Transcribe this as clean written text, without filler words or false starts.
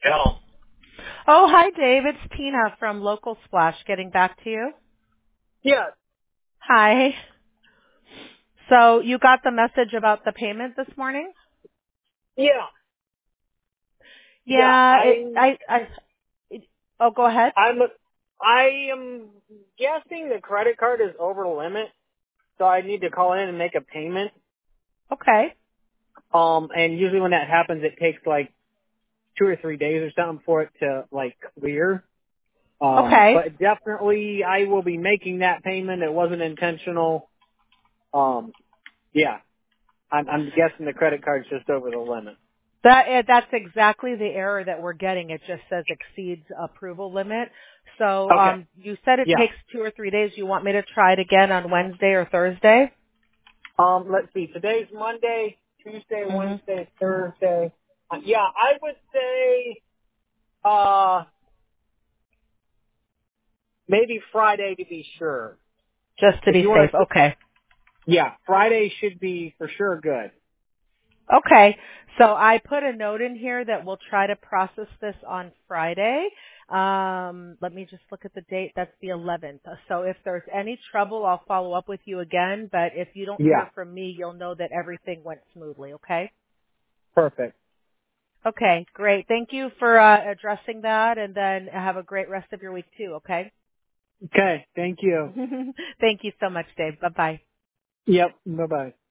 Hello. Oh, hi, Dave. It's Tina from Local Splash getting back to you. Yeah, Hi. So you got the message about the payment this morning? yeah, yeah. Yeah, oh, go ahead. I am guessing the credit card is over the limit, so I need to call in and make a payment. Okay. And usually when that happens, it takes like 2 or 3 days or something for it to like clear. Okay. But definitely I will be making that payment. It wasn't intentional. Yeah, I'm guessing the credit card's just over the limit. That's exactly the error that we're getting. It just says exceeds approval limit. So, Okay. you said it Yeah. takes 2 or 3 days. You want me to try it again on Wednesday or Thursday? Let's see. Today's Monday, Tuesday, hmm Wednesday, Thursday. Yeah, I would say uh maybe Friday to be sure. Just to If be you want safe. to, Okay. yeah, Friday should be for sure good. Okay. So I put a note in here that we'll try to process this on Friday. Let me just look at the date. That's the 11th. So if there's any trouble, I'll follow up with you again. But if you don't Yeah, hear from me, you'll know that everything went smoothly. Okay. perfect. Okay. Great. Thank you for addressing that, and then have a great rest of your week too. Okay. Okay, thank you. Thank you so much, Dave. Bye bye. Yep. Bye bye.